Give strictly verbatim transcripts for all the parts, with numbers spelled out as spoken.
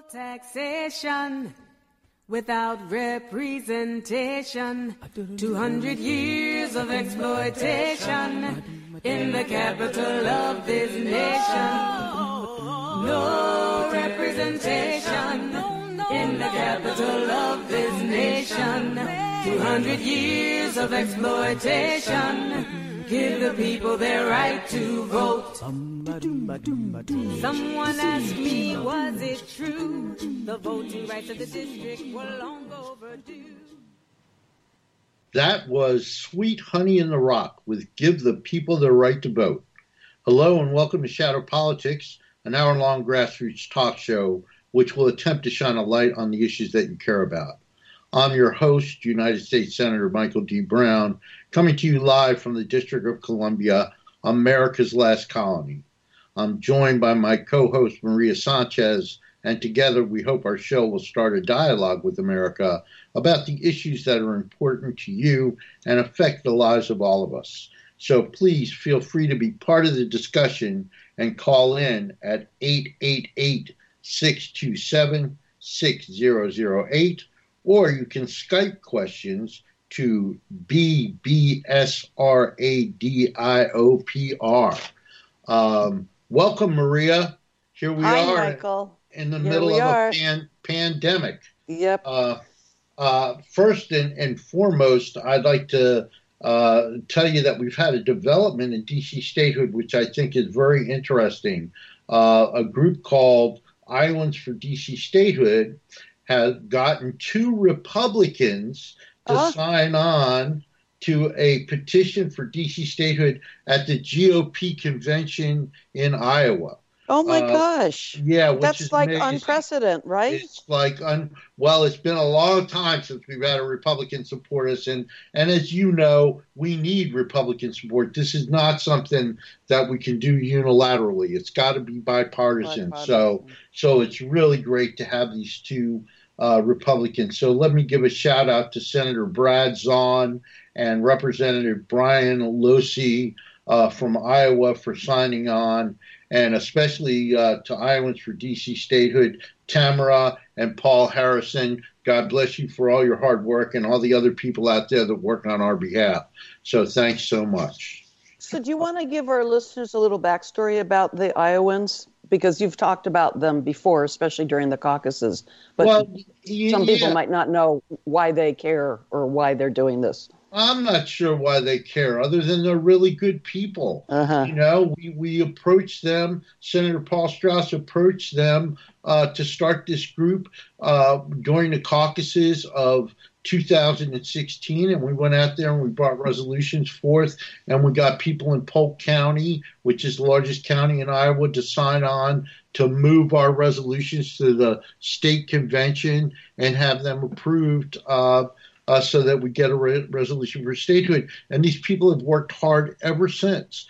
Taxation without representation. Two hundred years of exploitation in the capital of this nation. No representation in the capital of this nation. Two hundred years of exploitation. Give the people their right to vote. Someone asked me, was it true? The voting rights of the district were long overdue. That was Sweet Honey in the Rock with Give the People their Right to Vote. Hello and welcome to Shadow Politics, an hour-long grassroots talk show which will attempt to shine a light on the issues that you care about. I'm your host, United States Senator Michael D. Brown, coming to you live from the District of Columbia, America's last colony. I'm joined by my co-host, Maria Sanchez, and together we hope our show will start a dialogue with America about the issues that are important to you and affect the lives of all of us. So please feel free to be part of the discussion and call in at eight eight eight, six two seven, six zero zero eight, or you can Skype questions to B B S R A D I O P R. Um, welcome, Maria. Here we Hi, are Michael. in the Here middle of are. a pan- pandemic. Yep. Uh, uh, first and, and foremost, I'd like to uh, tell you that we've had a development in D C statehood, which I think is very interesting. Uh, a group called Iowans for D C Statehood has gotten two Republicans to Uh-huh. sign on to a petition for D C statehood at the G O P convention in Iowa. Oh my Uh, gosh. Yeah, which That's is like amazing. unprecedented, right? It's like, un, well, it's been a long time since we've had a Republican support us. And, and as you know, we need Republican support. This is not something that we can do unilaterally. It's got to be bipartisan. Bipartisan. So, so it's really great to have these two uh, Republicans. So let me give a shout out to Senator Brad Zahn and Representative Brian Losi uh, from Iowa for signing on, and especially uh, to Iowans for D C statehood, Tamara and Paul Harrison. God bless you for all your hard work and all the other people out there that work on our behalf. So thanks so much. So do you want to give our listeners a little backstory about the Iowans? Because you've talked about them before, especially during the caucuses. But Well, some people yeah. might not know why they care or why they're doing this. I'm not sure why they care, other than they're really good people. Uh-huh. You know, we, we approached them, Senator Paul Strauss approached them uh, to start this group uh, during the caucuses of two thousand sixteen, and we went out there and we brought resolutions forth, and we got people in Polk County, which is the largest county in Iowa, to sign on to move our resolutions to the state convention and have them approved uh, Uh, so that we get a re- resolution for statehood. And these people have worked hard ever since.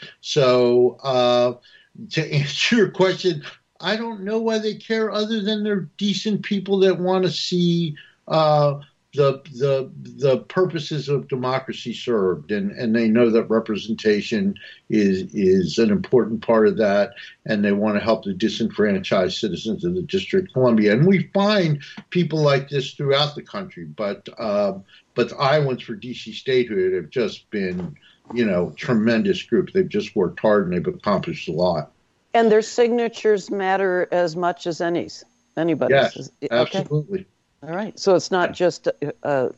So uh, to answer your question, I don't know why they care, other than they're decent people that want to see uh, the the the purposes of democracy served, and, and they know that representation is is an important part of that, and they want to help the disenfranchised citizens of the District of Columbia. And we find people like this throughout the country, but uh, but the Iowans for D C statehood have just been, you know, tremendous group. They've just worked hard and they've accomplished a lot. And their signatures matter as much as any's, anybody's. Yes, Is- okay. absolutely. All right. So it's not just, uh,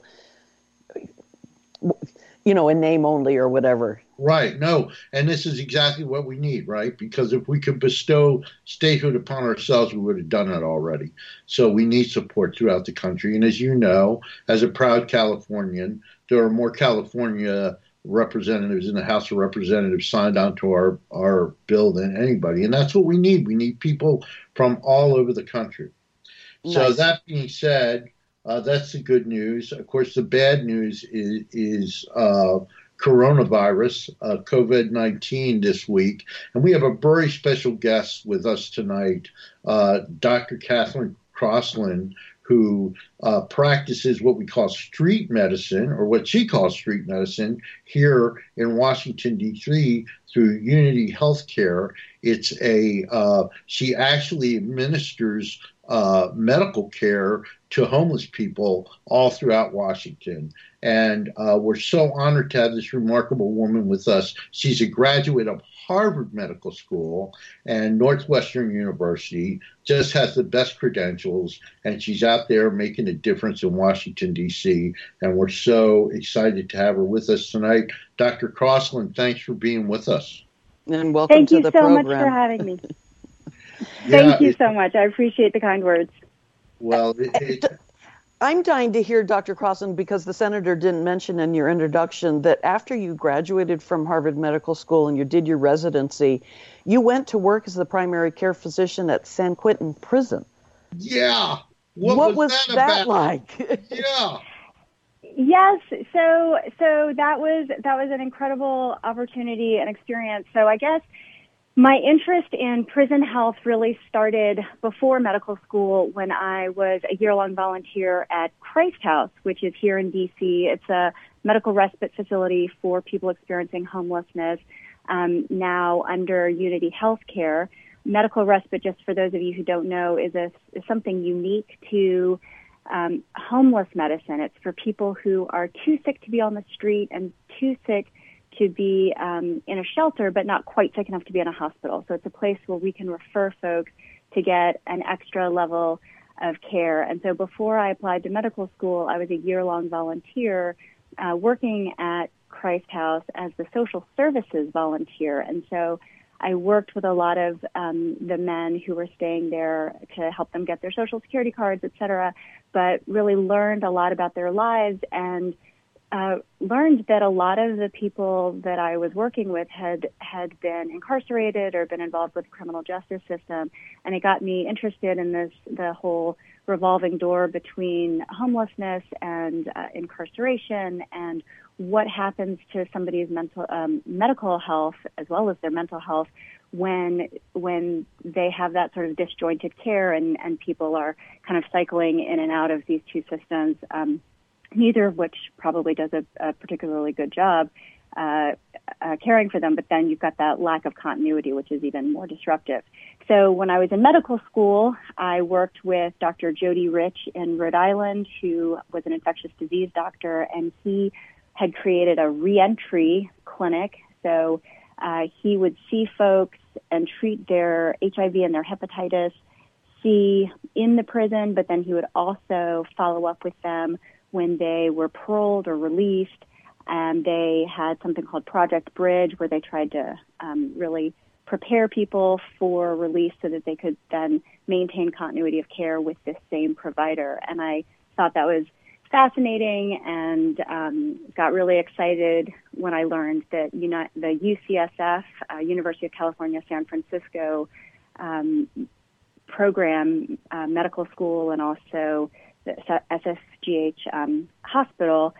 you know, a name only or whatever. Right. No. And this is exactly what we need, right? Because if we could bestow statehood upon ourselves, we would have done it already. So we need support throughout the country. And as you know, as a proud Californian, there are more California representatives in the House of Representatives signed on to our, our bill than anybody. And that's what we need. We need people from all over the country. So Nice. that being said, uh, that's the good news. Of course, the bad news is, is uh, coronavirus, uh, COVID nineteen this week. And we have a very special guest with us tonight, uh, Doctor Catherine Crossland, who uh, practices what we call street medicine, or what she calls street medicine, here in Washington, D C through Unity Healthcare. It's a uh, she actually administers uh, medical care to homeless people all throughout Washington. And uh, we're so honored to have this remarkable woman with us. She's a graduate of Harvard Medical School and Northwestern University, just has the best credentials, and she's out there making a difference in Washington, D C, and we're so excited to have her with us tonight. Doctor Crossland, thanks for being with us. And welcome Thank to you the so program. much for having me. Yeah, Thank you it- so much. I appreciate the kind words. Well, it, it, I'm dying to hear, Doctor Crossland, because the senator didn't mention in your introduction that after you graduated from Harvard Medical School and you did your residency, you went to work as the primary care physician at San Quentin Prison. yeah. What, What was, was that, that about? like? Yeah. Yes, so so that was that was an incredible opportunity and experience. So I guess my interest in prison health really started before medical school when I was a year-long volunteer at Christ House, which is here in D C. It's a medical respite facility for people experiencing homelessness, um, now under Unity Healthcare. Medical respite, just for those of you who don't know, is, a, is something unique to um, homeless medicine. It's for people who are too sick to be on the street and too sick to be um, in a shelter, but not quite sick enough to be in a hospital. So it's a place where we can refer folks to get an extra level of care. And so before I applied to medical school, I was a year-long volunteer uh, working at Christ House as the social services volunteer. And so I worked with a lot of um, the men who were staying there to help them get their Social Security cards, et cetera, but really learned a lot about their lives and uh, learned that a lot of the people that I was working with had, had been incarcerated or been involved with the criminal justice system. And it got me interested in this, the whole revolving door between homelessness and uh, incarceration and what happens to somebody's mental um, medical health as well as their mental health when when they have that sort of disjointed care and, and people are kind of cycling in and out of these two systems, um, neither of which probably does a, a particularly good job uh, uh, caring for them, but then you've got that lack of continuity, which is even more disruptive. So when I was in medical school, I worked with Doctor Jody Rich in Rhode Island, who was an infectious disease doctor, and he had created a reentry clinic. So uh, he would see folks and treat their H I V and their hepatitis C in the prison, but then he would also follow up with them when they were paroled or released. And they had something called Project Bridge, where they tried to um, really prepare people for release so that they could then maintain continuity of care with this same provider. And I thought that was fascinating and um, got really excited when I learned that Uni- the U C S F, uh, University of California, San Francisco um, program, uh, medical school, and also the S S G H um, hospital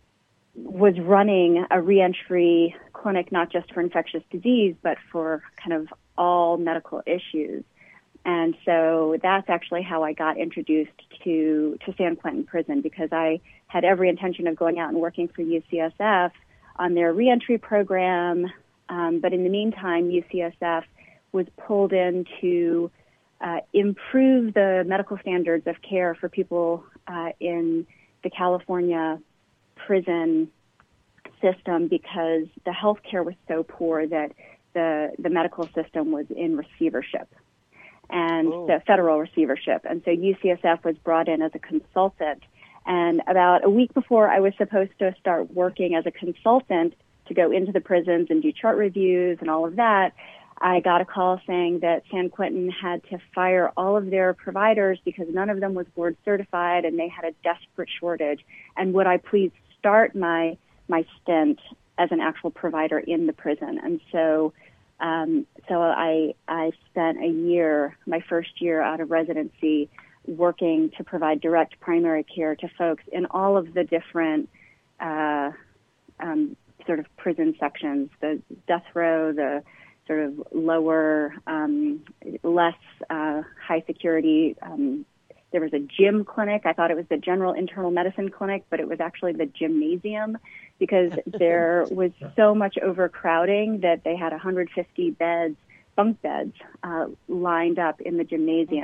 was running a reentry clinic, not just for infectious disease, but for kind of all medical issues. And so that's actually how I got introduced to, to San Quentin Prison, because I had every intention of going out and working for U C S F on their reentry program. Um, but in the meantime, U C S F was pulled in to uh, improve the medical standards of care for people uh, in the California prison system, because the health care was so poor that the, the medical system was in receivership. And oh. the federal receivership. And so U C S F was brought in as a consultant. And about a week before I was supposed to start working as a consultant to go into the prisons and do chart reviews and all of that, I got a call saying that San Quentin had to fire all of their providers because none of them was board certified and they had a desperate shortage. And would I please start my my stint as an actual provider in the prison? And so Um, so I, I spent a year, my first year out of residency, working to provide direct primary care to folks in all of the different uh, um, sort of prison sections, the death row, the sort of lower, um, less uh, high security. Um, there was a gym clinic. I thought it was the general internal medicine clinic, but it was actually the gymnasium, because there was so much overcrowding that they had one hundred fifty beds, bunk beds, uh, lined up in the gymnasium.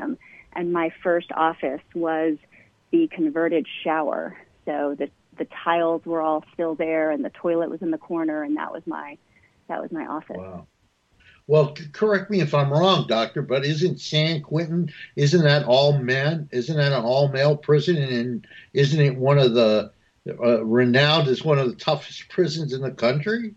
and my first office was the converted shower. So the the tiles were all still there, and the toilet was in the corner, and that was my that was my office. Wow. Well, c- correct me if I'm wrong, doctor, but isn't San Quentin, isn't that all men? Isn't that an all-male prison? And isn't it one of the, uh, renowned as one of the toughest prisons in the country?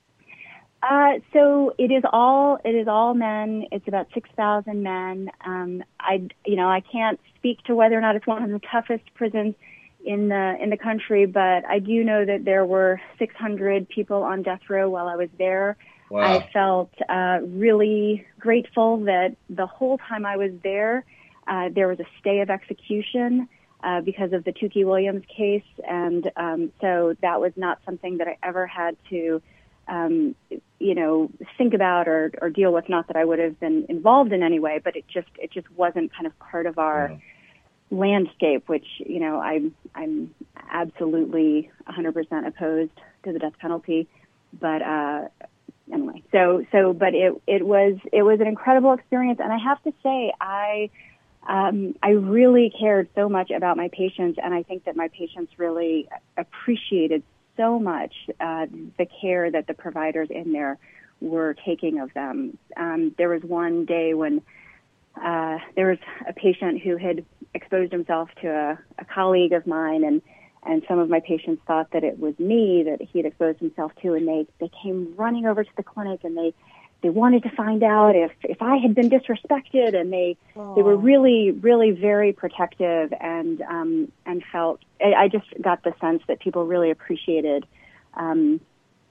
Uh, so it is all it is all men. It's about six thousand men. Um, I you know I can't speak to whether or not it's one of the toughest prisons in the in the country, but I do know that there were six hundred people on death row while I was there. Wow. I felt uh, really grateful that the whole time I was there, uh, there was a stay of execution uh, because of the Tukey Williams case, and um, so that was not something that I ever had to, um, you know, think about or, or deal with. Not that I would have been involved in any way, but it just it just wasn't kind of part of our. Yeah. landscape, which, you know, I'm, I'm absolutely one hundred percent opposed to the death penalty. But, uh, anyway, so, so, but it, it was, it was an incredible experience. And I have to say, I, um, I really cared so much about my patients. And I think that my patients really appreciated so much, uh, the care that the providers in there were taking of them. Um, there was one day when, uh, there was a patient who had exposed himself to a, a colleague of mine, and, and some of my patients thought that it was me that he had exposed himself to, and they, they came running over to the clinic, and they, they wanted to find out if, if I had been disrespected, and they Aww. they were really, really very protective, and um, and felt, I, I just got the sense that people really appreciated um,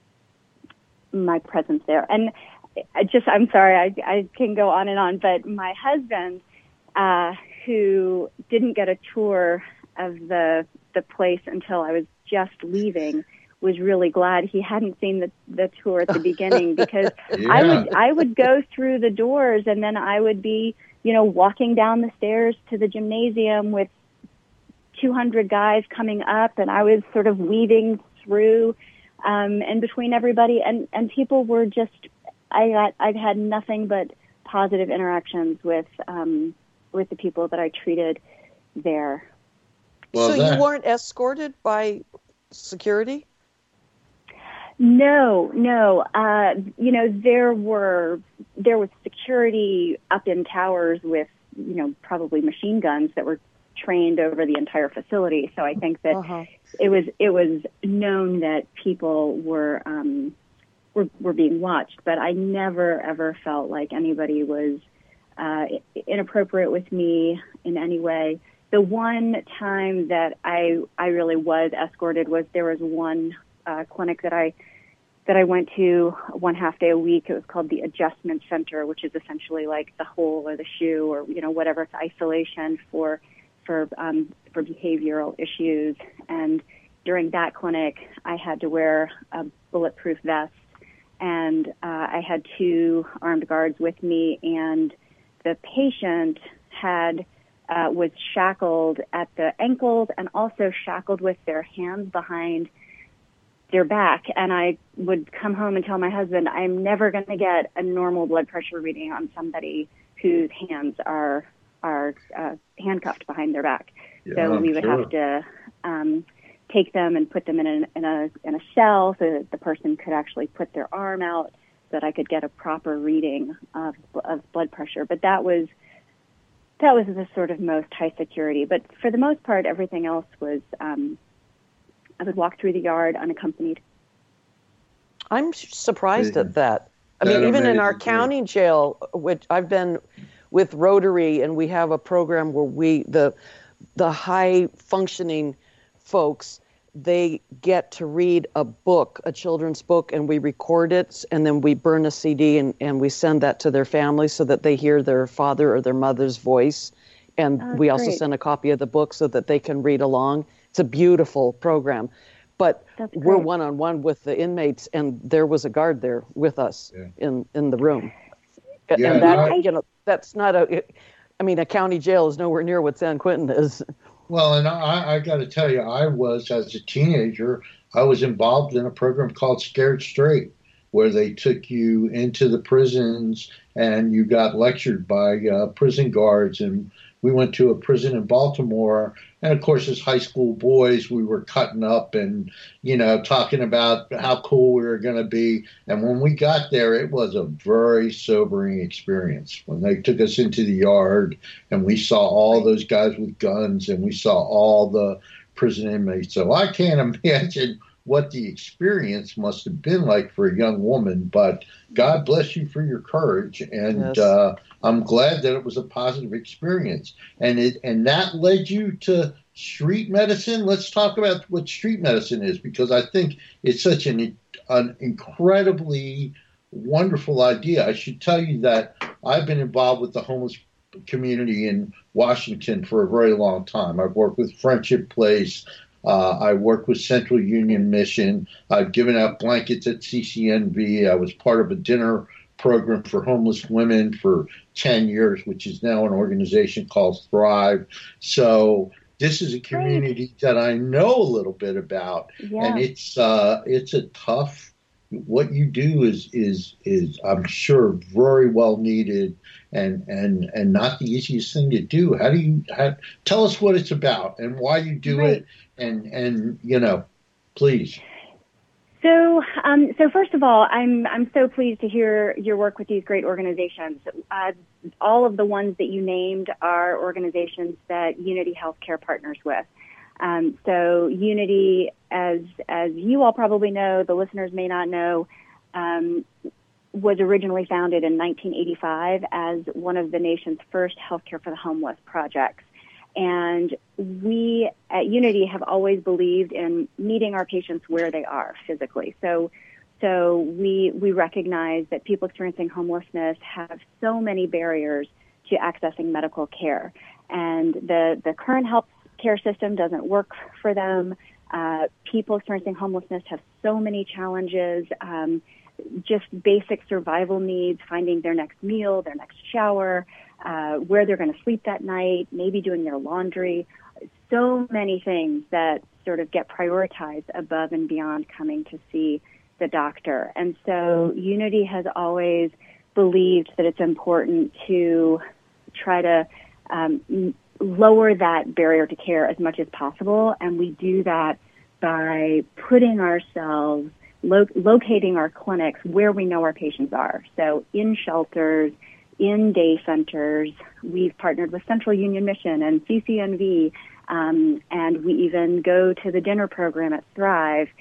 my presence there. And I just, I'm sorry, I, I can go on and on, but my husband, uh, who didn't get a tour of the the place until I was just leaving, was really glad he hadn't seen the, the tour at the beginning, because yeah. I would I would go through the doors, and then I would be, you know, walking down the stairs to the gymnasium with two hundred guys coming up, and I was sort of weaving through um, and between everybody, and, and people were just, I got, I've had nothing but positive interactions with um, with the people that I treated there. Well, so that... you weren't escorted by security? No, no. Uh, you know, there were there was security up in towers with, you know, probably machine guns that were trained over the entire facility. So I think that uh-huh. it was it was known that people were um, were were being watched. But I never ever felt like anybody was uh, inappropriate with me in any way. The one time that I I really was escorted was there was one uh, clinic that I that I went to one half day a week. It was called the Adjustment Center, which is essentially like the hole or the shoe or, you know, whatever. It's isolation for for um, for behavioral issues. And during that clinic, I had to wear a bulletproof vest, and uh, I had two armed guards with me, and the patient had uh, was shackled at the ankles and also shackled with their hands behind their back. And I would come home and tell my husband, I'm never going to get a normal blood pressure reading on somebody whose hands are are uh, handcuffed behind their back. Yeah, so we would sure. have to um, take them and put them in a, in a in a cell so that the person could actually put their arm out so that I could get a proper reading of, of blood pressure. But that was that was the sort of most high security. But for the most part, everything else was, um, I would walk through the yard unaccompanied. I'm surprised at that. I mean, even in our county jail, which I've been with Rotary, and we have a program where we, the the high functioning folks, they get to read a book, a children's book, and we record it, and then we burn a C D and, and we send that to their families so that they hear their father or their mother's voice. And oh, we also great. send a copy of the book so that they can read along. It's a beautiful program. But we're one-on-one with the inmates, and there was a guard there with us yeah. in, in the room. Yeah, and that, I, you know, that's not a, I mean, a county jail is nowhere near what San Quentin is. Well, and I, I got to tell you, I was, as a teenager, I was involved in a program called Scared Straight, where they took you into the prisons and you got lectured by uh, prison guards and we went to a prison in Baltimore, and of course, as high school boys, we were cutting up and, you know, talking about how cool we were going to be. And when we got there, it was a very sobering experience. When they took us into the yard and we saw all those guys with guns and we saw all the prison inmates. So I can't imagine what the experience must have been like for a young woman, but God bless you for your courage. And yes. uh, I'm glad that it was a positive experience. And it and that led you to street medicine. Let's talk about what street medicine is, because I think it's such an, an incredibly wonderful idea. I should tell you that I've been involved with the homeless community in Washington for a very long time. I've worked with Friendship Place. Uh, I work with Central Union Mission. I've given out blankets at C C N V. I was part of a dinner program for homeless women for ten years, which is now an organization called Thrive. So this is a community that I know a little bit about, yeah. and it's uh, it's a tough. What you do is is is I'm sure very well needed and and and not the easiest thing to do. How do you how, tell us what it's about and why you do right. it? And, and, you know, please. So, um, so first of all, I'm, I'm so pleased to hear your work with these great organizations. Uh, all of the ones that you named are organizations that Unity Healthcare partners with. Um, so Unity, as, as you all probably know, the listeners may not know, um, was originally founded in nineteen eighty-five as one of the nation's first healthcare for the homeless projects. And we at Unity have always believed in meeting our patients where they are physically. So, so we we recognize that people experiencing homelessness have so many barriers to accessing medical care, and the the current health care system doesn't work for them. Uh, people experiencing homelessness have so many challenges. Um, just basic survival needs, finding their next meal, their next shower, uh, where they're going to sleep that night, maybe doing their laundry. So many things that sort of get prioritized above and beyond coming to see the doctor. And so Unity has always believed that it's important to try to um, lower that barrier to care as much as possible. And we do that by putting ourselves Lo- locating our clinics where we know our patients are. So in shelters, in day centers, we've partnered with Central Union Mission and C C N V, um, and we even go to the dinner program at Thrive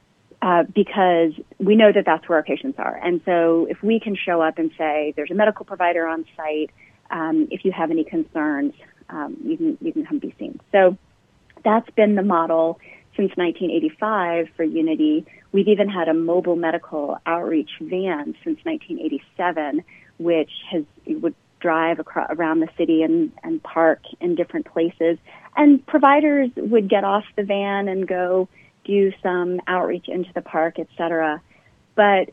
uh, because we know that that's where our patients are. And so if we can show up and say, there's a medical provider on site, um, if you have any concerns, um, you can you can come be seen. So that's been the model since nineteen eighty-five for Unity. We've even had a mobile medical outreach van since nineteen eighty-seven, which has would drive across, around the city and, and park in different places. And providers would get off the van and go do some outreach into the park, et cetera. But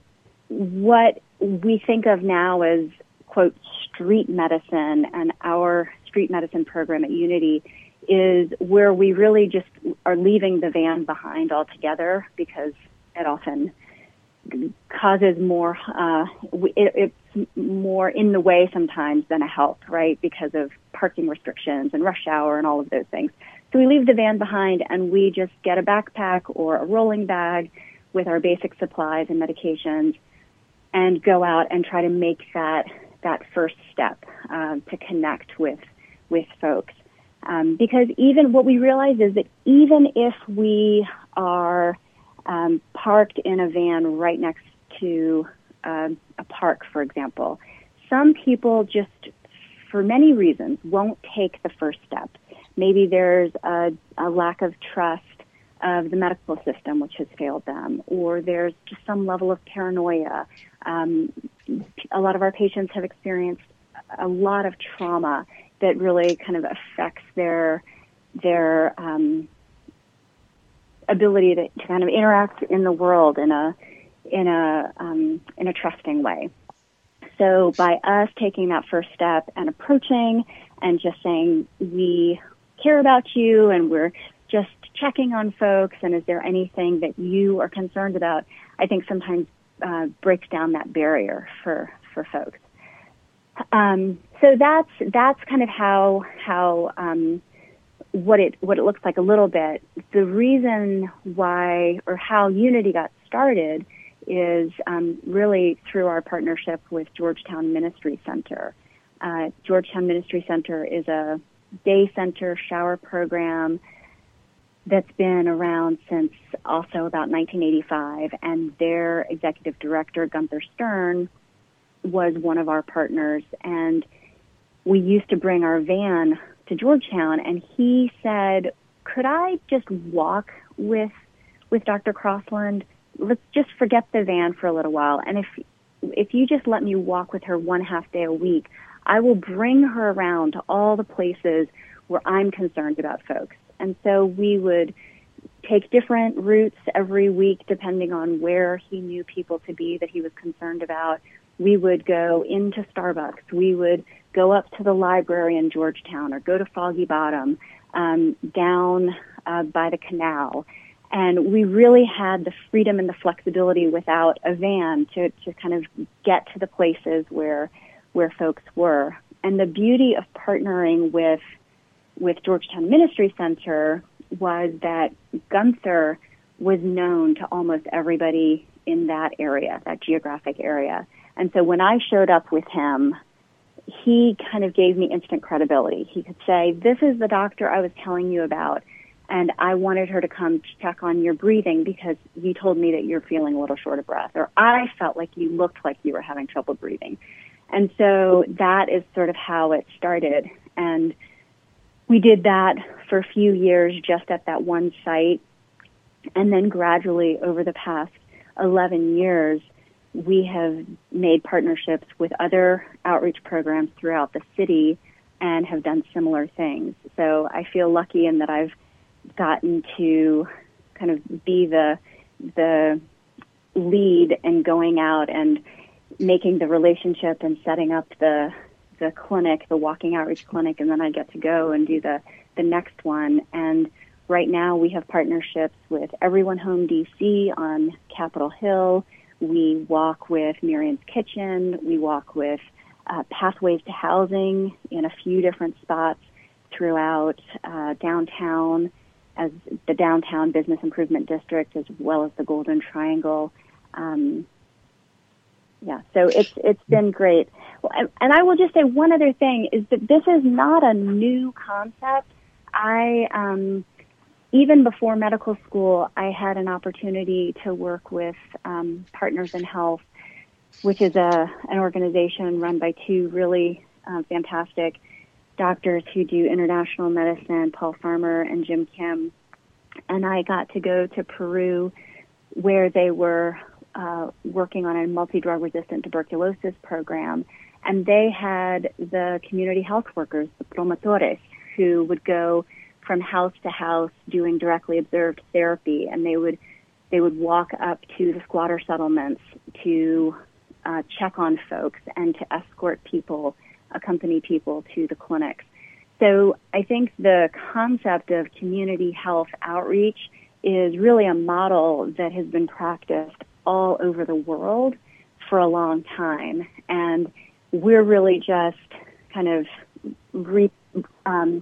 what we think of now as, quote, street medicine, and our street medicine program at Unity is where we really just are leaving the van behind altogether, because it often causes more, uh, it, it's more in the way sometimes than a help, right, because of parking restrictions and rush hour and all of those things. So we leave the van behind and we just get a backpack or a rolling bag with our basic supplies and medications and go out and try to make that that first step um, to connect with with folks. Um, because even what we realize is that even if we are um, parked in a van right next to uh, a park, for example, some people just, for many reasons, won't take the first step. Maybe there's a, a lack of trust of the medical system, which has failed them, or there's just some level of paranoia. Um, a lot of our patients have experienced a lot of trauma that really kind of affects their their um, ability to, to kind of interact in the world in a in a um, in a trusting way. So by us taking that first step and approaching and just saying, we care about you and we're just checking on folks, and is there anything that you are concerned about, I think sometimes uh, breaks down that barrier for, for folks. Um, so that's that's kind of how how um, what it what it looks like a little bit. The reason why or how Unity got started is um, really through our partnership with Georgetown Ministry Center. Uh, Georgetown Ministry Center is a day center shower program that's been around since also about nineteen eighty-five, and their executive director, Gunther Stern, was one of our partners, and we used to bring our van to Georgetown, and he said, could I just walk with with Doctor Crossland? Let's just forget the van for a little while, and if if you just let me walk with her one half day a week, I will bring her around to all the places where I'm concerned about folks. And so we would take different routes every week depending on where he knew people to be that he was concerned about. We would go into Starbucks. We would go up to the library in Georgetown or go to Foggy Bottom, um, down uh, by the canal. And we really had the freedom and the flexibility without a van to, to kind of get to the places where where folks were. And the beauty of partnering with with Georgetown Ministry Center was that Gunther was known to almost everybody in that area, that geographic area. And so when I showed up with him, he kind of gave me instant credibility. He could say, this is the doctor I was telling you about, and I wanted her to come check on your breathing because you told me that you're feeling a little short of breath, or I felt like you looked like you were having trouble breathing. And so that is sort of how it started. And we did that for a few years just at that one site. And then gradually over the past eleven years, we have made partnerships with other outreach programs throughout the city and have done similar things. So I feel lucky in that I've gotten to kind of be the the lead in going out and making the relationship and setting up the the clinic, the walking outreach clinic, and then I get to go and do the, the next one. And right now we have partnerships with Everyone Home D C on Capitol Hill. We walk with Miriam's Kitchen. We walk with uh, Pathways to Housing in a few different spots throughout uh, downtown, as the Downtown Business Improvement District, as well as the Golden Triangle. Um, Yeah, so it's it's been great. Well, and, and I will just say one other thing is that this is not a new concept. I um, even before medical school, I had an opportunity to work with um, Partners in Health, which is a an organization run by two really uh, fantastic doctors who do international medicine, Paul Farmer and Jim Kim. And I got to go to Peru, where they were Uh, working on a multi-drug resistant tuberculosis program, and they had the community health workers, the promotores, who would go from house to house doing directly observed therapy, and they would they would walk up to the squatter settlements to uh, check on folks and to escort people, accompany people to the clinics. So I think the concept of community health outreach is really a model that has been practiced all over the world for a long time, and we're really just kind of re, um,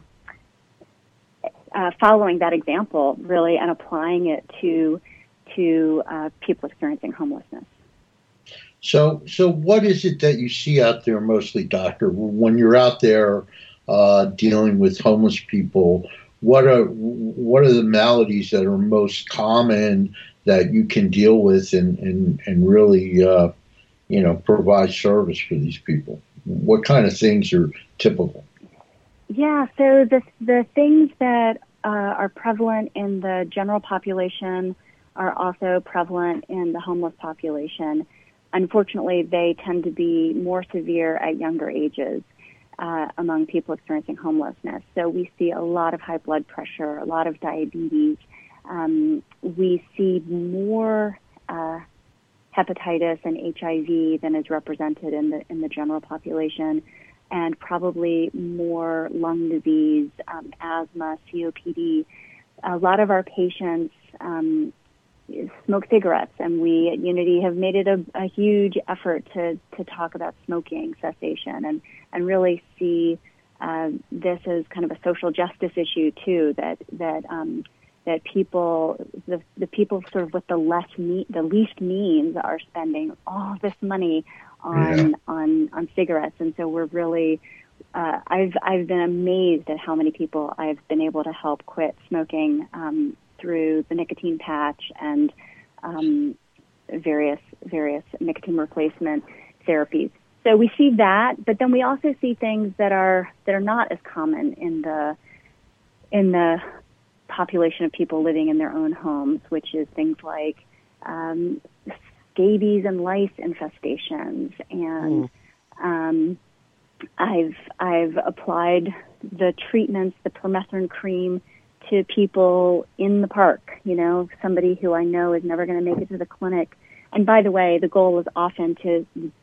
uh, following that example, really, and applying it to to uh, people experiencing homelessness. So, so what is it that you see out there, mostly, Doctor, when you're out there uh, dealing with homeless people? What are what are the maladies that are most common that you can deal with and and and really uh, you know provide service for these people? What kind of things are typical? Yeah, so the the things that uh, are prevalent in the general population are also prevalent in the homeless population. Unfortunately, they tend to be more severe at younger ages uh, among people experiencing homelessness. So we see a lot of high blood pressure, a lot of diabetes. Um, we see more uh, hepatitis and H I V than is represented in the in the general population, and probably more lung disease, um, asthma, C O P D. A lot of our patients um, smoke cigarettes, and we at Unity have made it a, a huge effort to to talk about smoking cessation and and really see uh, this as kind of a social justice issue too. That that um, that people the the people sort of with the less me- the least means are spending all this money on yeah. on on cigarettes, and so we're really uh, I've I've been amazed at how many people I've been able to help quit smoking um, through the nicotine patch and um, various various nicotine replacement therapies. So we see that, but then we also see things that are that are not as common in the in the population of people living in their own homes, which is things like um, scabies and lice infestations. And mm. um, I've I've applied the treatments, the permethrin cream, to people in the park. You know, somebody who I know is never going to make it to the clinic. And by the way, the goal is often to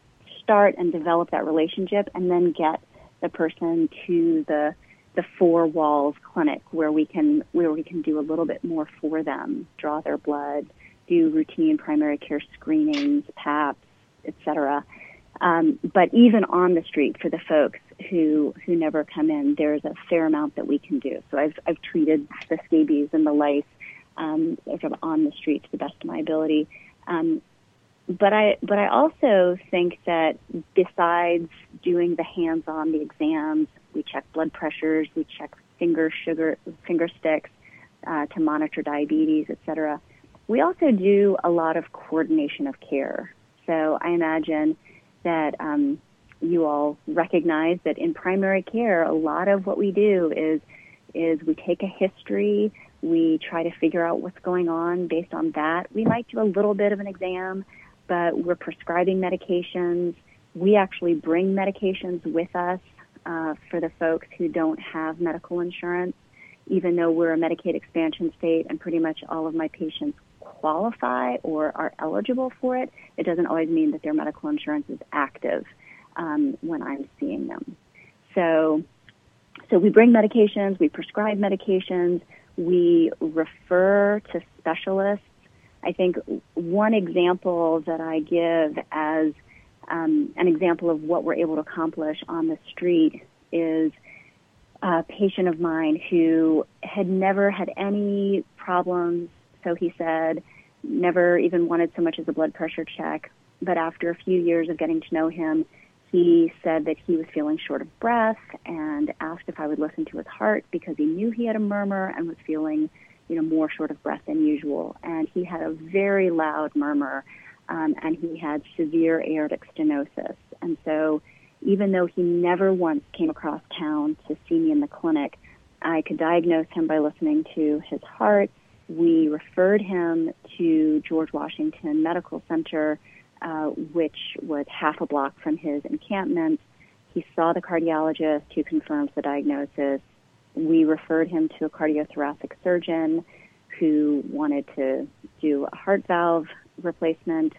start and develop that relationship, and then get the person to the the four walls clinic where we can where we can do a little bit more for them, draw their blood, do routine primary care screenings, P A Ps, et cetera. Um, but even on the street for the folks who who never come in, there's a fair amount that we can do. So I've I've treated the scabies and the lice um, sort of on the street to the best of my ability. Um, But I, but I also think that besides doing the hands-on, the exams, we check blood pressures, we check finger sugar, finger sticks uh, to monitor diabetes, et cetera. We also do a lot of coordination of care. So I imagine that um, you all recognize that in primary care, a lot of what we do is is we take a history, we try to figure out what's going on based on that. We might do a little bit of an exam, but we're prescribing medications. We actually bring medications with us uh, for the folks who don't have medical insurance. Even though we're a Medicaid expansion state and pretty much all of my patients qualify or are eligible for it, it doesn't always mean that their medical insurance is active um, when I'm seeing them. So, so we bring medications, we prescribe medications, we refer to specialists. I think one example that I give as um, an example of what we're able to accomplish on the street is a patient of mine who had never had any problems, so he said, never even wanted so much as a blood pressure check. But after a few years of getting to know him, he said that he was feeling short of breath and asked if I would listen to his heart because he knew he had a murmur and was feeling you know, more short of breath than usual. And he had a very loud murmur, um, and he had severe aortic stenosis. And so even though he never once came across town to see me in the clinic, I could diagnose him by listening to his heart. We referred him to George Washington Medical Center, uh, which was half a block from his encampment. He saw the cardiologist who confirms the diagnosis. We referred him to a cardiothoracic surgeon who wanted to do a heart valve replacement,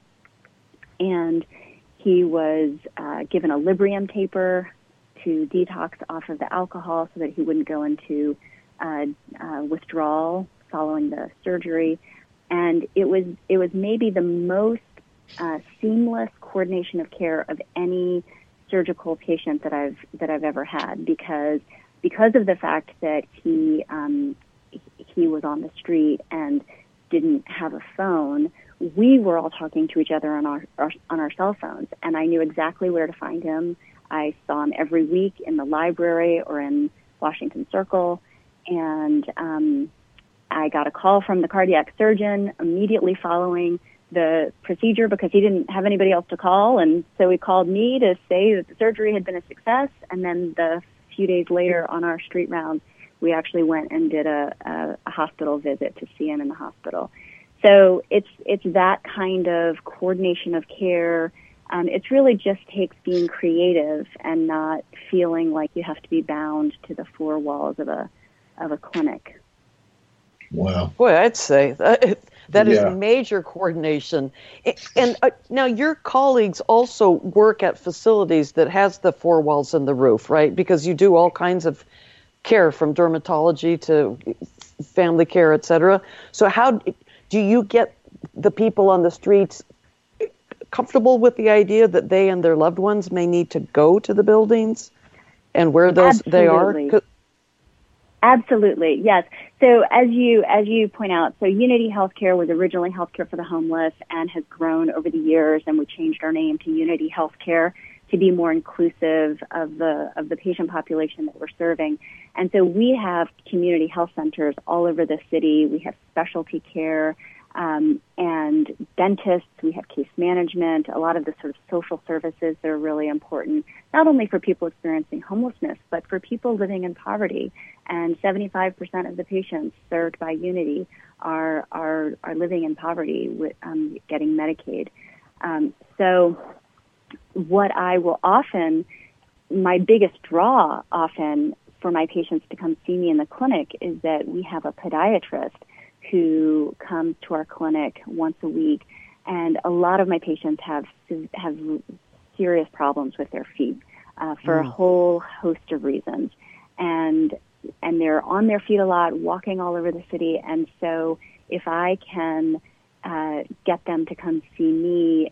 and he was uh, given a Librium taper to detox off of the alcohol so that he wouldn't go into uh, uh, withdrawal following the surgery. And it was it was maybe the most uh, seamless coordination of care of any surgical patient that I've that I've ever had because. Because of the fact that he um, he was on the street and didn't have a phone, we were all talking to each other on our, our on our cell phones, and I knew exactly where to find him. I saw him every week in the library or in Washington Circle, and um, I got a call from the cardiac surgeon immediately following the procedure because he didn't have anybody else to call, and so he called me to say that the surgery had been a success, and then the few days later on our street rounds, we actually went and did a, a, a hospital visit to see him in the hospital. So it's it's that kind of coordination of care. Um, it really just takes being creative and not feeling like you have to be bound to the four walls of a of a clinic. Wow. Boy, I'd say that, that Yeah. is major coordination. And uh, now your colleagues also work at facilities that has the four walls and the roof, right? Because you do all kinds of care from dermatology to family care, et cetera. So how do you get the people on the streets comfortable with the idea that they and their loved ones may need to go to the buildings and where those Absolutely. they are? Absolutely, yes. So as you as you point out, so Unity Healthcare was originally Healthcare for the Homeless and has grown over the years, and we changed our name to Unity Healthcare to be more inclusive of the of the patient population that we're serving. And so we have community health centers all over the city. We have specialty care um, and dentists. We have case management, a lot of the sort of social services that are really important, not only for people experiencing homelessness, but for people living in poverty. And seventy-five percent of the patients served by Unity are are, are living in poverty, with um, getting Medicaid. Um, so what I will often, my biggest draw often for my patients to come see me in the clinic is that we have a podiatrist who comes to our clinic once a week, and a lot of my patients have have serious problems with their feet uh, for mm. a whole host of reasons, and and they're on their feet a lot, walking all over the city, and so if I can uh, get them to come see me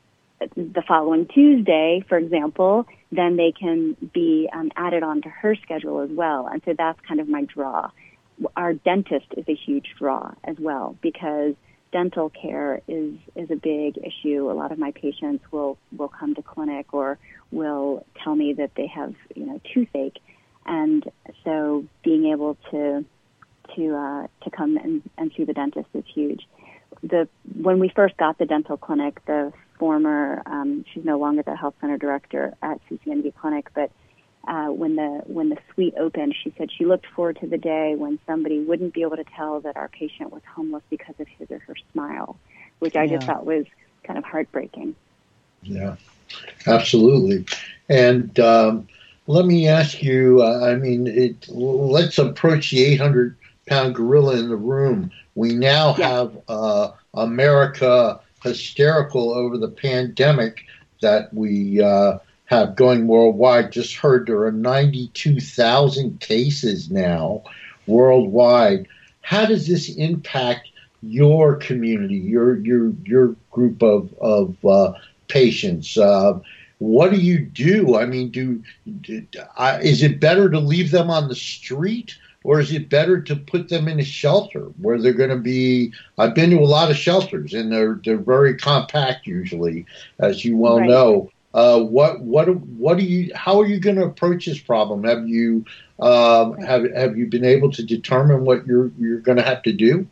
the following Tuesday, for example, then they can be um, added onto her schedule as well. And so that's kind of my draw. Our dentist is a huge draw as well, because dental care is, is a big issue. A lot of my patients will, will come to clinic or will tell me that they have, you know, toothache. And so being able to to uh, to come and, and see the dentist is huge. The when we first got the dental clinic, the former, um, she's no longer the health center director at C C N V Clinic, but uh, when the when the suite opened, she said she looked forward to the day when somebody wouldn't be able to tell that our patient was homeless because of his or her smile, which I yeah. just thought was kind of heartbreaking. Yeah, absolutely. And um, let me ask you, uh, I mean, it, let's approach the eight hundred pound gorilla in the room. We now yeah. have uh, America hysterical over the pandemic that we uh, have going worldwide. Just heard there are ninety-two thousand cases now worldwide. How does this impact your community, your your your group of of uh, patients? Uh, what do you do? I mean, do, do uh, is it better to leave them on the street? Or is it better to put them in a shelter where they're going to be? I've been to a lot of shelters, and they're they're very compact usually, as you well right. know. Uh, what what what do you? How are you going to approach this problem? Have you um, right. have have you been able to determine what you're you're going to have to do?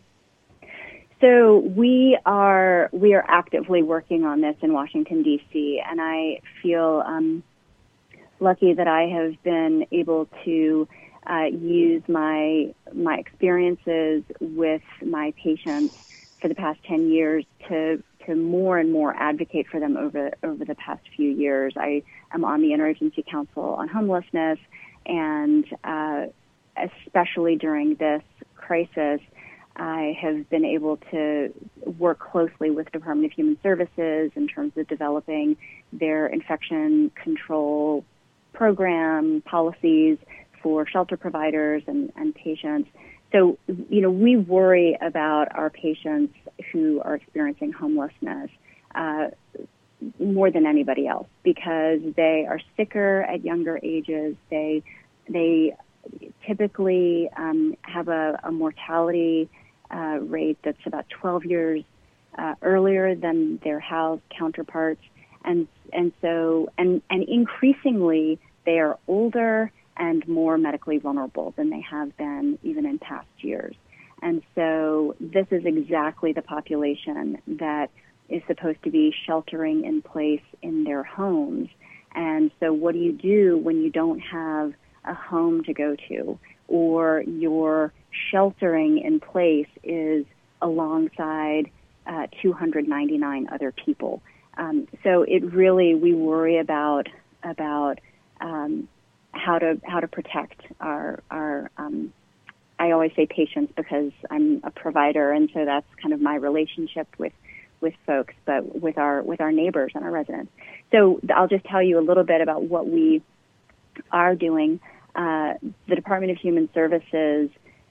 So we are we are actively working on this in Washington D C, and I feel um, lucky that I have been able to. Uh, use my my experiences with my patients for the past ten years to to more and more advocate for them over over the past few years. I am on the Interagency Council on Homelessness, and uh, especially during this crisis, I have been able to work closely with the Department of Human Services in terms of developing their infection control program policies for shelter providers and, and patients. So, you know, we worry about our patients who are experiencing homelessness uh, more than anybody else because they are sicker at younger ages. They they typically um, have a, a mortality uh, rate that's about twelve years uh, earlier than their housed counterparts, and and so and and increasingly they are older and more medically vulnerable than they have been even in past years. And so this is exactly the population that is supposed to be sheltering in place in their homes. And so what do you do when you don't have a home to go to, or your sheltering in place is alongside uh, two hundred ninety-nine other people? Um, so it really, we worry about, about, um, how to how to protect our our um, I always say patients because I'm a provider, and so that's kind of my relationship with with folks, but with our with our neighbors and our residents. So I'll just tell you a little bit about what we are doing. Uh, the Department of Human Services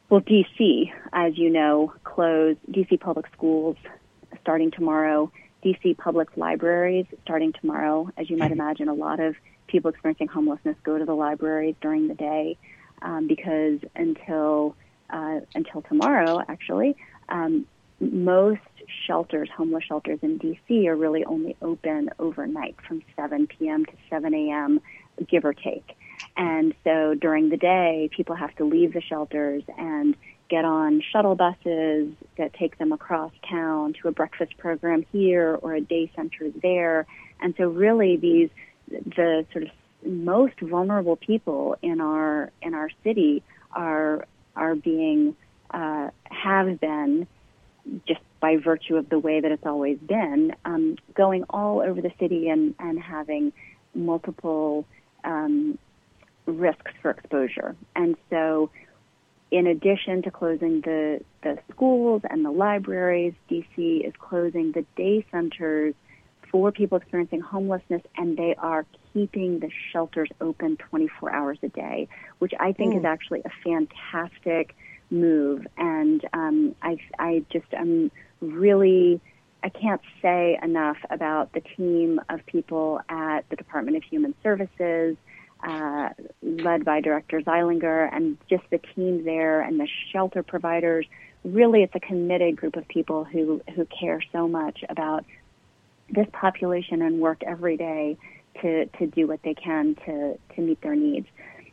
well, D C, as you know, closed D C public schools starting tomorrow, D C public libraries starting tomorrow. As you might imagine, a lot of people experiencing homelessness go to the libraries during the day um, because until uh, until tomorrow, actually, um, most shelters, homeless shelters in D C are really only open overnight from seven p.m. to seven a.m., give or take. And so during the day, people have to leave the shelters and get on shuttle buses that take them across town to a breakfast program here or a day center there. And so really these, the sort of most vulnerable people in our, in our city are, are being, uh, have been, just by virtue of the way that it's always been, um, going all over the city and, and having multiple, um, risks for exposure. And so in addition to closing the, the schools and the libraries, D C is closing the day centers for people experiencing homelessness, and they are keeping the shelters open twenty-four hours a day, which I think mm. is actually a fantastic move. And um, I, I just am really, I can't say enough about the team of people at the Department of Human Services, Uh, led by Director Zeilinger, and just the team there and the shelter providers. Really, it's a committed group of people who, who care so much about this population and work every day to, to do what they can to, to meet their needs.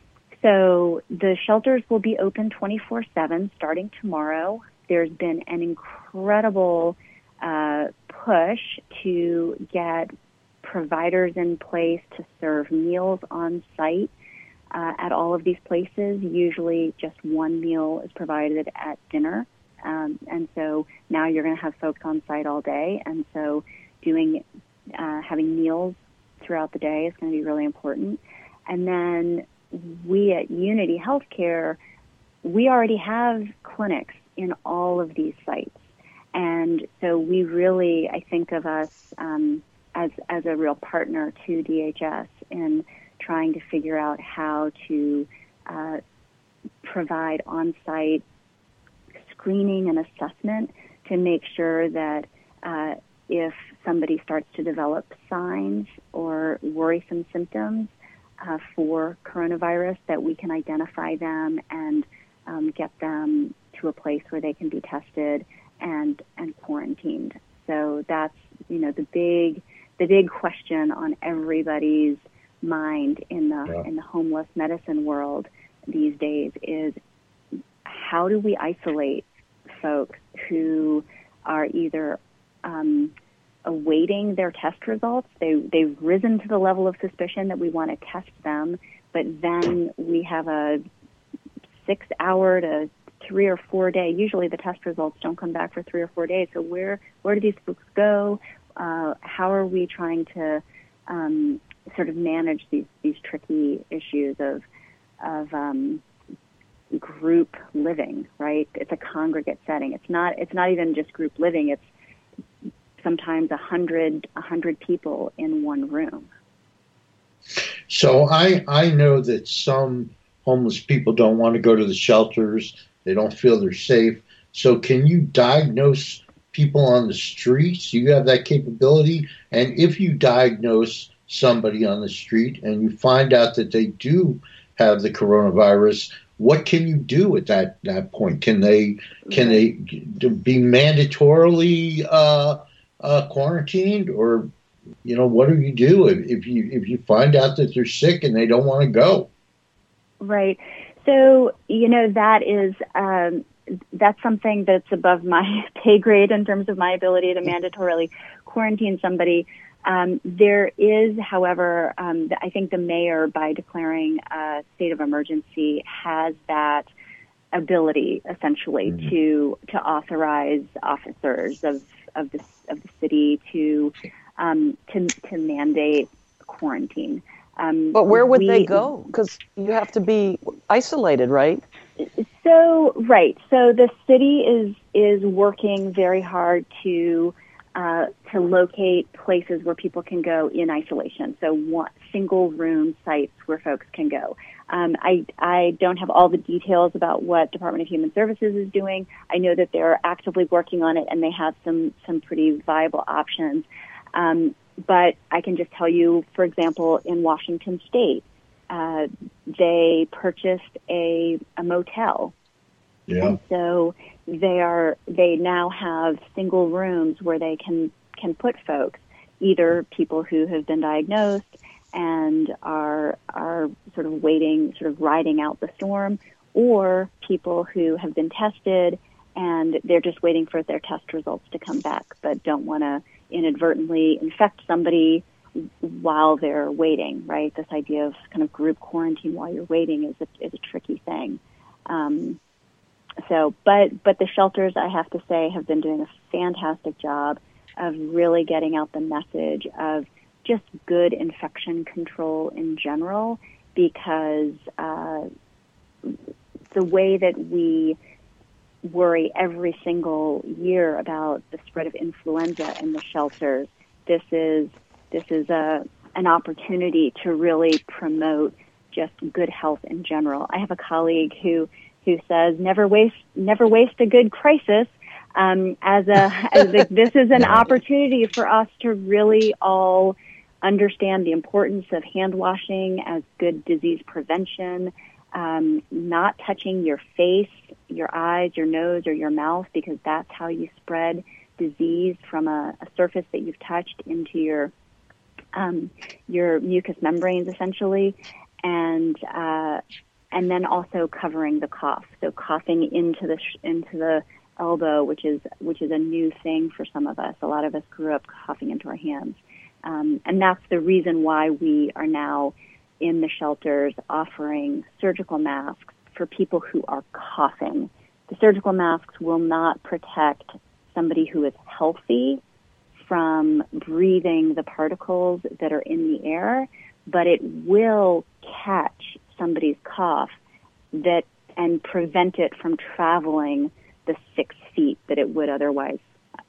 So the shelters will be open twenty-four seven starting tomorrow. There's been an incredible uh, push to get providers in place to serve meals on site uh, at all of these places. Usually just one meal is provided at dinner. Um, and so now you're going to have folks on site all day. And so doing, uh, having meals throughout the day is going to be really important. And then we at Unity Healthcare, we already have clinics in all of these sites. And so we really, I think of us, um, as as a real partner to D H S in trying to figure out how to uh, provide on-site screening and assessment to make sure that uh, if somebody starts to develop signs or worrisome symptoms uh, for coronavirus, that we can identify them and um, get them to a place where they can be tested and, and quarantined. So that's, you know, the big the big question on everybody's mind in the yeah. in the homeless medicine world these days is, how do we isolate folks who are either um, awaiting their test results? They, they've risen to the level of suspicion that we want to test them, but then we have a six-hour to three or four day. Usually the test results don't come back for three or four days. So where where do these folks go? Uh, how are we trying to um, sort of manage these, these tricky issues of of um, group living? Right, it's a congregate setting. It's not it's not even just group living. It's sometimes a hundred a hundred people in one room. So I I know that some homeless people don't want to go to the shelters. They don't feel they're safe. So can you diagnose people on the streets? You have that capability. And if you diagnose somebody on the street and you find out that they do have the coronavirus, what can you do at that, that point? Can they can they be mandatorily uh, uh, quarantined, or you know, what do you do if, if you if you find out that they're sick and they don't want to go? Right. So you know that is. Um, That's something that's above my pay grade in terms of my ability to mandatorily quarantine somebody. Um, there is, however, um, I think the mayor, by declaring a state of emergency, has that ability essentially mm-hmm. to to authorize officers of of the of the city to um, to to mandate quarantine. Um, but where would we, they go? Because you have to be isolated, right? So, right. So the city is, is working very hard to uh, to locate places where people can go in isolation. So one, single room sites where folks can go. Um, I, I don't have all the details about what Department of Human Services is doing. I know that they're actively working on it and they have some, some pretty viable options. Um, but I can just tell you, for example, in Washington State, uh, they purchased a, a motel. Yeah. And so they are, they now have single rooms where they can, can put folks, either people who have been diagnosed and are, are sort of waiting, sort of riding out the storm, or people who have been tested and they're just waiting for their test results to come back, but don't want to inadvertently infect somebody while they're waiting, right? This idea of kind of group quarantine while you're waiting is a, is a tricky thing. Um, so, but, but the shelters, I have to say, have been doing a fantastic job of really getting out the message of just good infection control in general, because uh, the way that we worry every single year about the spread of influenza in the shelters, this is this is a an opportunity to really promote just good health in general. I have a colleague who who says never waste never waste a good crisis. Um, as a, as a this is an opportunity for us to really all understand the importance of hand washing as good disease prevention, um, not touching your face, your eyes, your nose, or your mouth, because that's how you spread disease from a, a surface that you've touched into your um, your mucous membranes, essentially, and uh, and then also covering the cough. So coughing into the sh- into the elbow, which is which is a new thing for some of us. A lot of us grew up coughing into our hands. Um, and that's the reason why we are now in the shelters offering surgical masks for people who are coughing. The surgical masks will not protect somebody who is healthy from breathing the particles that are in the air, but it will catch somebody's cough that and prevent it from traveling the six feet that it would otherwise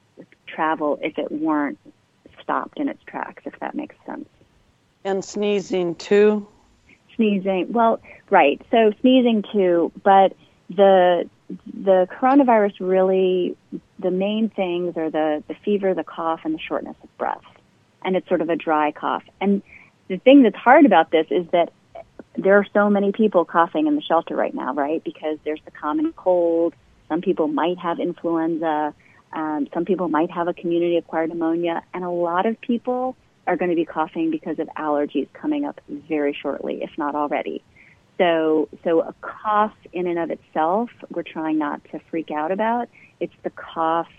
travel if it weren't stopped in its tracks, if that makes sense. And sneezing too? Sneezing, well, right. So sneezing too, but the the coronavirus really, the main things are the, the fever, the cough, and the shortness of breath. And it's sort of a dry cough. And the thing that's hard about this is that there are so many people coughing in the shelter right now, right? Because there's the common cold. Some people might have influenza. Um, some people might have a community-acquired pneumonia, and a lot of people are going to be coughing because of allergies coming up very shortly, if not already. So, so a cough in and of itself, we're trying not to freak out about. It's the cough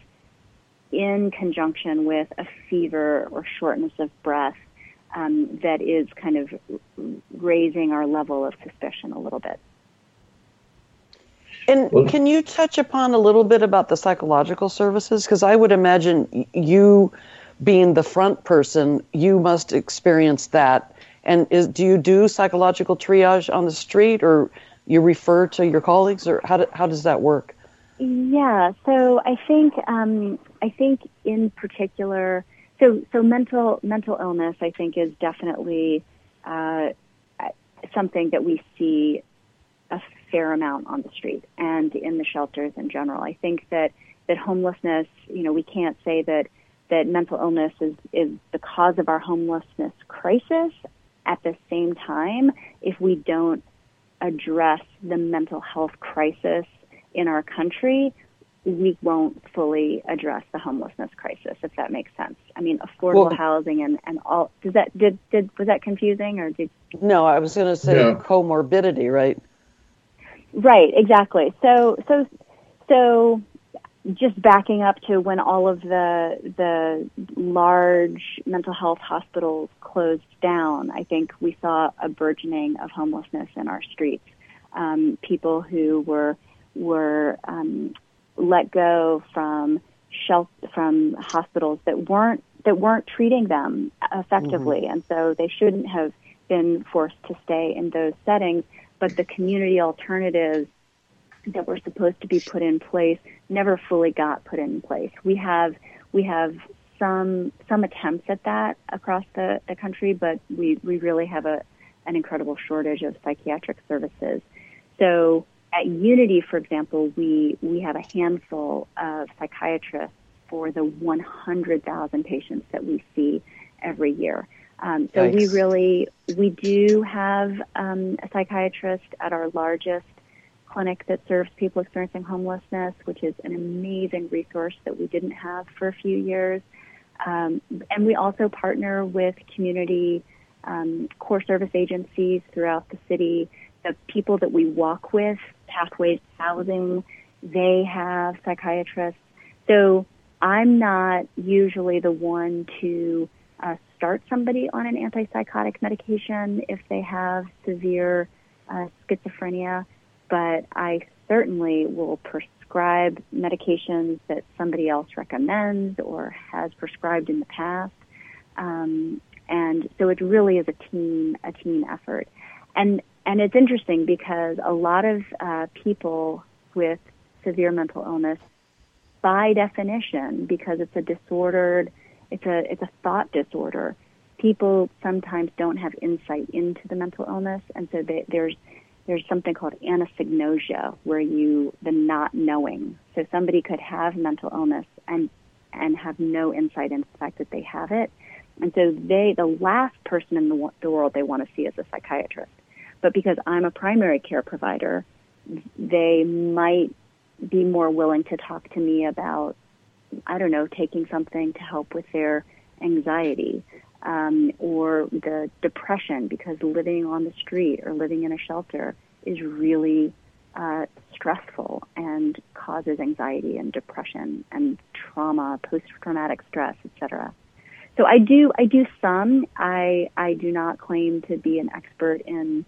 in conjunction with a fever or shortness of breath um, that is kind of raising our level of suspicion a little bit. And can you touch upon a little bit about the psychological services? Because I would imagine you being the front person, you must experience that. And is, do you do psychological triage on the street, or you refer to your colleagues, or how do, how does that work? Yeah, so I think um, I think in particular, so so mental mental illness, I think, is definitely uh, something that we see a fair amount on the street and in the shelters in general. I think that, that homelessness, you know, we can't say that, that mental illness is, is the cause of our homelessness crisis. At the same time, if we don't address the mental health crisis in our country, we won't fully address the homelessness crisis, if that makes sense. I mean, affordable well, housing and, and all, does that, did, did, was that confusing or did? No, I was going to say yeah. comorbidity, right? Right, exactly. So, so, so, just backing up to when all of the the large mental health hospitals closed down, I think we saw a burgeoning of homelessness in our streets. Um, people who were were um, let go from shelter, from hospitals that weren't that weren't treating them effectively, mm-hmm. and so they shouldn't have been forced to stay in those settings. But the community alternatives that were supposed to be put in place never fully got put in place. We have we have some some attempts at that across the, the country, but we, we really have a an incredible shortage of psychiatric services. So at Unity, for example, we, we have a handful of psychiatrists for the one hundred thousand patients that we see every year. Um, so Yikes. we really, we do have um, a psychiatrist at our largest clinic that serves people experiencing homelessness, which is an amazing resource that we didn't have for a few years. Um, and we also partner with community um, core service agencies throughout the city. The people that we walk with, Pathways Housing, they have psychiatrists. So I'm not usually the one to uh, start somebody on an antipsychotic medication if they have severe uh, schizophrenia, but I certainly will prescribe medications that somebody else recommends or has prescribed in the past. Um, and so it really is a team, a team effort. And and it's interesting because a lot of uh, people with severe mental illness, by definition, because it's a disordered, it's a it's a thought disorder, people sometimes don't have insight into the mental illness, and so they, there's there's something called anosognosia, where you the not knowing. So somebody could have mental illness and and have no insight into the fact that they have it, and so they the last person in the, the world they want to see is a psychiatrist. But because I'm a primary care provider, they might be more willing to talk to me about, I don't know, taking something to help with their anxiety um, or the depression, because living on the street or living in a shelter is really uh, stressful and causes anxiety and depression and trauma, post-traumatic stress, et cetera. So I do, I do some. I I do not claim to be an expert in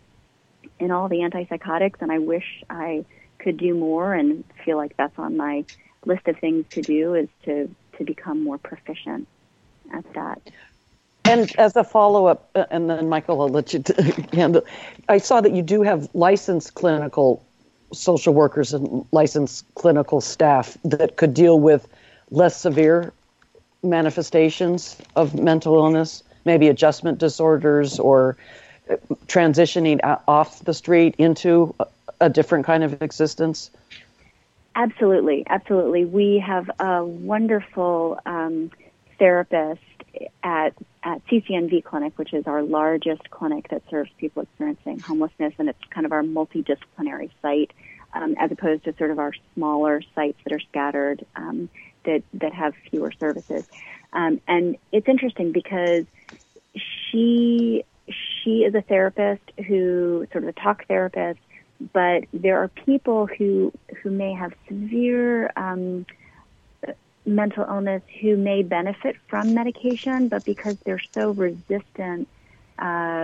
in all the antipsychotics, and I wish I could do more, and feel like that's on my list of things to do, is to, to become more proficient at that. And as a follow-up, uh, and then Michael, I'll let you t- handle, I saw that you do have licensed clinical social workers and licensed clinical staff that could deal with less severe manifestations of mental illness, maybe adjustment disorders or transitioning off the street into a different kind of existence? Absolutely, absolutely. We have a wonderful um, therapist at at C C N V Clinic, which is our largest clinic that serves people experiencing homelessness, and it's kind of our multidisciplinary site, um, as opposed to sort of our smaller sites that are scattered um, that that have fewer services. Um, and it's interesting because she she is a therapist who sort of a talk therapist. But there are people who who may have severe um, mental illness who may benefit from medication, but because they're so resistant uh,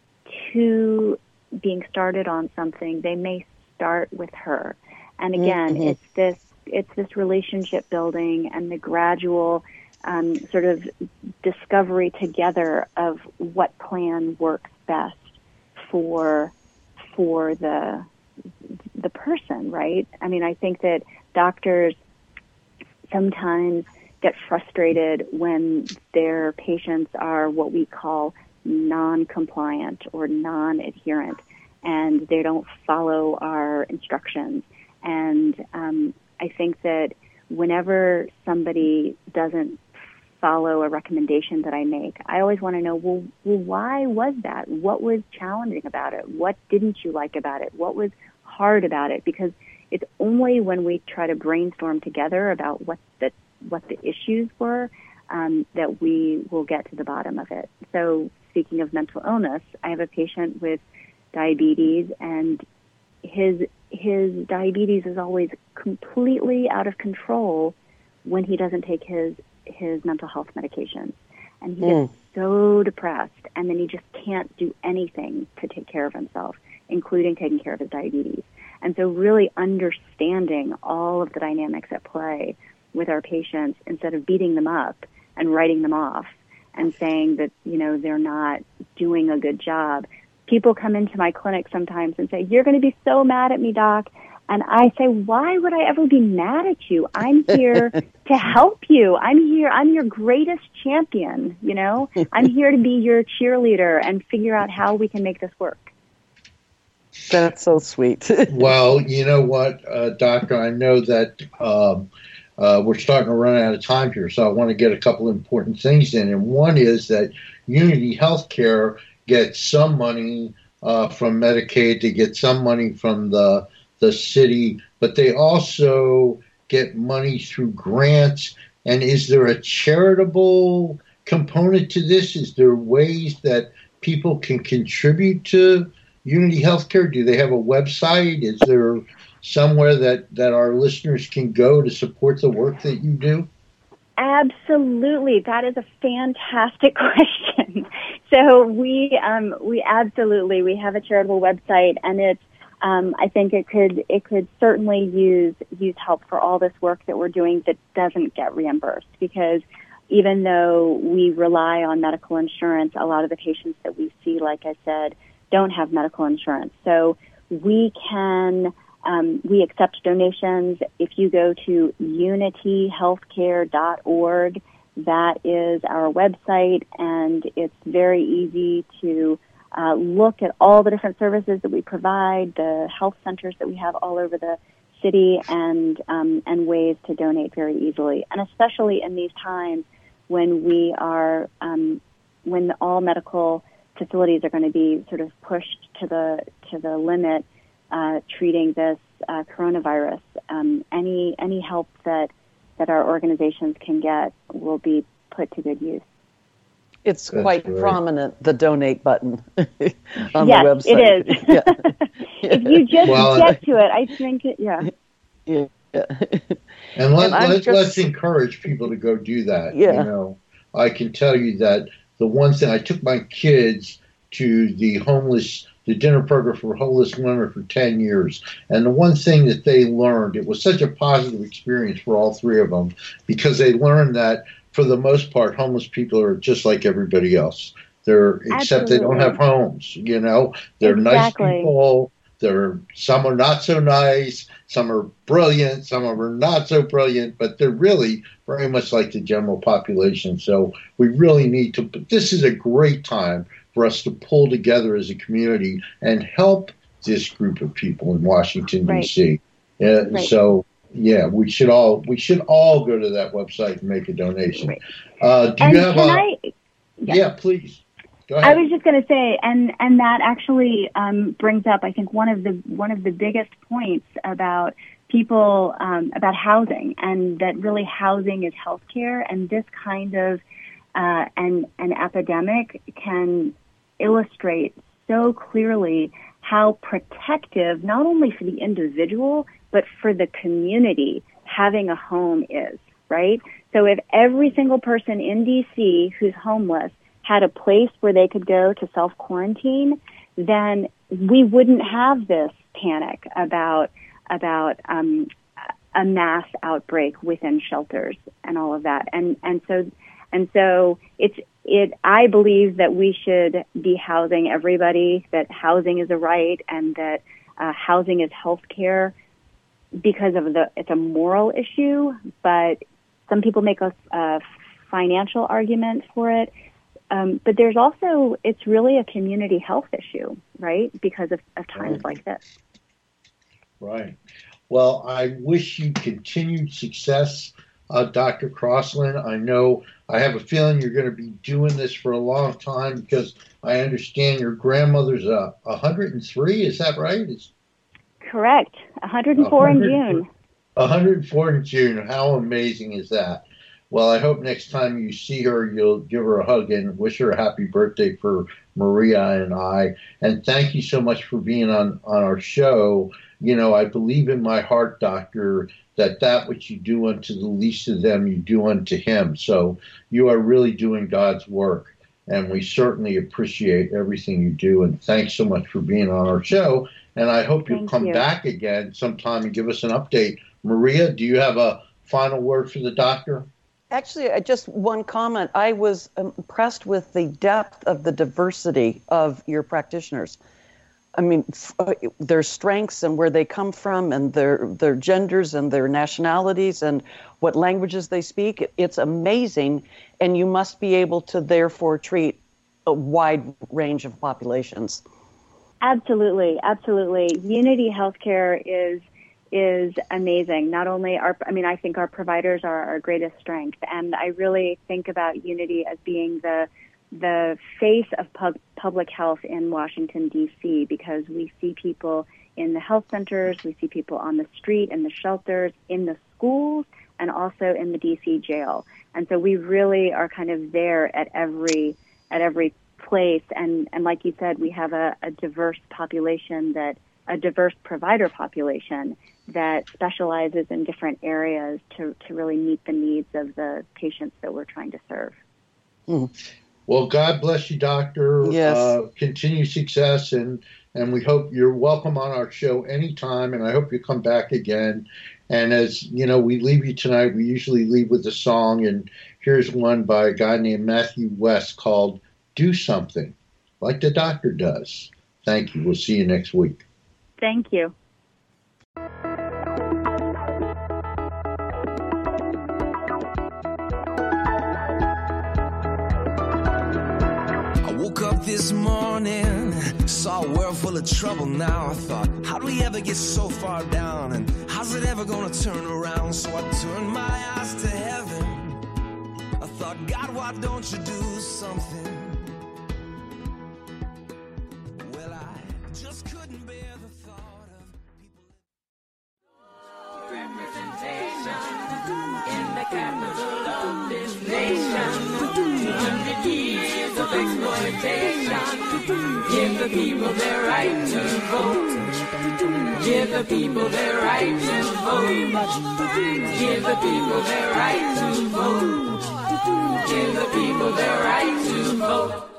to being started on something, they may start with her. And again, mm-hmm. it's this it's this relationship building and the gradual um, sort of discovery together of what plan works best for. for the the person, right? I mean, I think that doctors sometimes get frustrated when their patients are what we call non-compliant or non-adherent, and they don't follow our instructions. And um, I think that whenever somebody doesn't follow a recommendation that I make, I always want to know, well, well, why was that? What was challenging about it? What didn't you like about it? What was hard about it? Because it's only when we try to brainstorm together about what the what the issues were um, that we will get to the bottom of it. So speaking of mental illness, I have a patient with diabetes, and his his diabetes is always completely out of control when he doesn't take his his mental health medications, and he mm. gets so depressed, and then he just can't do anything to take care of himself, including taking care of his diabetes. And so really understanding all of the dynamics at play with our patients, instead of beating them up and writing them off and saying that, you know, they're not doing a good job. People come into my clinic sometimes and say, "You're going to be so mad at me, doc. And I say, why would I ever be mad at you? I'm here to help you. I'm here. I'm your greatest champion. You know, I'm here to be your cheerleader and figure out how we can make this work. That's so sweet. Well, you know what, uh, Doctor, I know that um, uh, we're starting to run out of time here, so I want to get a couple important things in. And one is that Unity Healthcare gets some money uh, from Medicaid, they get some money from the the city, but they also get money through grants. And is there a charitable component to this? Is there ways that people can contribute to Unity Healthcare? Do they have a website? Is there somewhere that, that our listeners can go to support the work that you do? Absolutely. That is a fantastic question. So we um, we absolutely, we have a charitable website, and it's Um, I think it could it could certainly use use help for all this work that we're doing that doesn't get reimbursed, because even though we rely on medical insurance, a lot of the patients that we see, like I said, don't have medical insurance. So we can um, we accept donations. If you go to unity healthcare dot org, that is our website, and it's very easy to Uh, look at all the different services that we provide, the health centers that we have all over the city, and um, and ways to donate very easily. And especially in these times when we are, um, when all medical facilities are going to be sort of pushed to the to the limit, uh, treating this uh, coronavirus. Um, any any help that that our organizations can get will be put to good use. It's That's quite great. prominent, the donate button on yes, the website. It is. Yeah. If you just well, get to it, I think, it, yeah. Yeah. And, let, And let, just, let's encourage people to go do that. Yeah. You know, I can tell you that the one thing, I took my kids to the homeless, the dinner program for homeless women for ten years. And the one thing that they learned, it was such a positive experience for all three of them, because they learned that for the most part, homeless people are just like everybody else. They're, except they don't have homes, you know. They're Exactly. nice people. They're, some are not so nice, some are brilliant, some are not so brilliant, but they're really very much like the general population. So we really need to, but this is a great time for us to pull together as a community and help this group of people in Washington, Right. D C. Uh, Right. So, yeah, we should all we should all go to that website and make a donation. Right. Uh, do And you have can a? I, yeah. yeah. please. Go I ahead. was just going to say, and, and that actually um, brings up, I think, one of the one of the biggest points about people um, about housing, and that really housing is healthcare, and this kind of uh, an an epidemic can illustrate so clearly how protective, not only for the individual, but for the community, having a home is, right? So if every single person in D C who's homeless had a place where they could go to self-quarantine, then we wouldn't have this panic about about um, a mass outbreak within shelters and all of that. And and so and so it's it. I believe that we should be housing everybody. That housing is a right, and that uh, housing is health care, because of the it's a moral issue. But some people make a, a financial argument for it. Um, but there's also, it's really a community health issue, right? Because of, of times Right. like this. Right. Well, I wish you continued success, uh, Doctor Crosland. I know, I have a feeling you're going to be doing this for a long time, because I understand your grandmother's uh, one hundred three. Is that right? It's Correct. one hundred four in June. one hundred four in June. How amazing is that? Well, I hope next time you see her, you'll give her a hug and wish her a happy birthday for Maria and I. And thank you so much for being on, on our show. You know, I believe in my heart, Doctor, that that which you do unto the least of them, you do unto him. So you are really doing God's work. And we certainly appreciate everything you do. And thanks so much for being on our show. And I hope you'll Thank come you. back again sometime and give us an update. Maria, do you have a final word for the doctor? Actually, uh, just one comment. I was impressed with the depth of the diversity of your practitioners. I mean, f- their strengths and where they come from and their their genders and their nationalities and what languages they speak. It's amazing, and you must be able to therefore treat a wide range of populations. Absolutely, absolutely. Unity Healthcare is is amazing. Not only our, I mean, I think our providers are our greatest strength, and I really think about Unity as being the the face of pub, public health in Washington, D C, because we see people in the health centers, we see people on the street, in the shelters, in the schools, and also in the D C jail. And so we really are kind of there at every at every place. And, and like you said, we have a, a diverse population, that a diverse provider population that specializes in different areas to, to really meet the needs of the patients that we're trying to serve. Mm. Well, God bless you, Doctor. Yes. Uh, continue success, and, and we hope you're welcome on our show anytime, and I hope you come back again. And as you know, we leave you tonight, we usually leave with a song, and here's one by a guy named Matthew West called Do Something, like the doctor does. Thank you. We'll see you next week. Thank you. This morning, saw a world full of trouble now. I thought, how do we ever get so far down? And how's it ever gonna turn around? So I turned my eyes to heaven. I thought, God, why don't you do something? Well, I just couldn't bear the thought of people. Representation in the capital of this nation. two hundred years of exploitation. Give the people their right to vote. Give the people their right to vote. Give the people their right to vote. Give the people their right to vote.